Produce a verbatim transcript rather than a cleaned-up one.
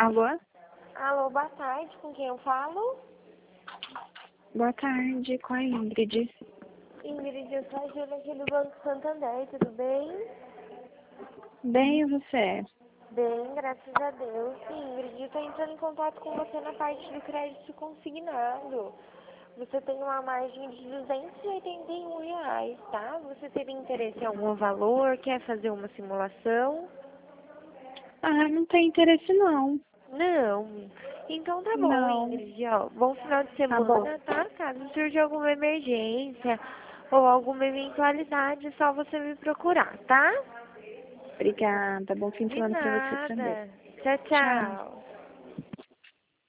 Alô? Alô, boa tarde, com quem eu falo? Boa tarde, com a Ingrid. Ingrid, eu sou a Júlia aqui do Banco Santander, tudo bem? Bem, e você? Bem, graças a Deus. Ingrid, eu estou entrando em contato com você na parte do crédito consignado. Você tem uma margem de duzentos e oitenta e um reais, tá? Você teria interesse em algum valor? Quer fazer uma simulação? Ah, não tem interesse não. Não. Então tá bom, Não. Ingrid, ó. Bom final de Tá bom. semana, tá? Caso surja alguma emergência ou alguma eventualidade, é só você me procurar, tá? Obrigada. Bom fim de De semana pra você também. nada. Tchau, Tchau. tchau.